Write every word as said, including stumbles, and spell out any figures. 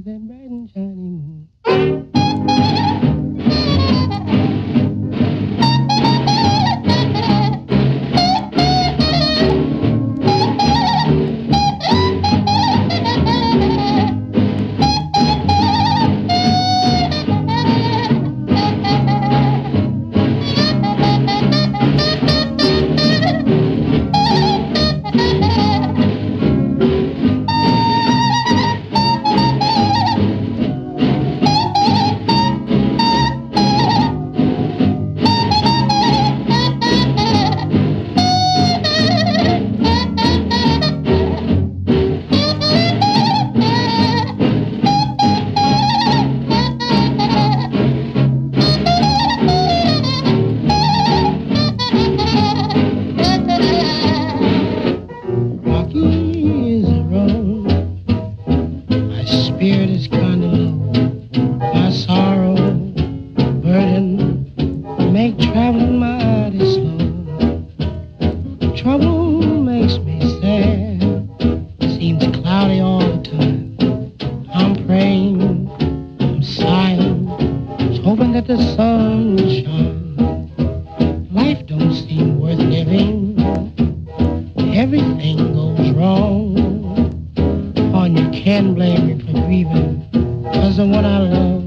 that bright and shiny moon. Spirit is kind of low, my sorrow, burden, make traveling mighty slow. Trouble makes me sad, seems cloudy all the time. I'm praying, I'm sighing, hoping that the sun will shine. Life don't seem worth living, everything goes wrong. And you can't blame me for grieving, 'cause the one I love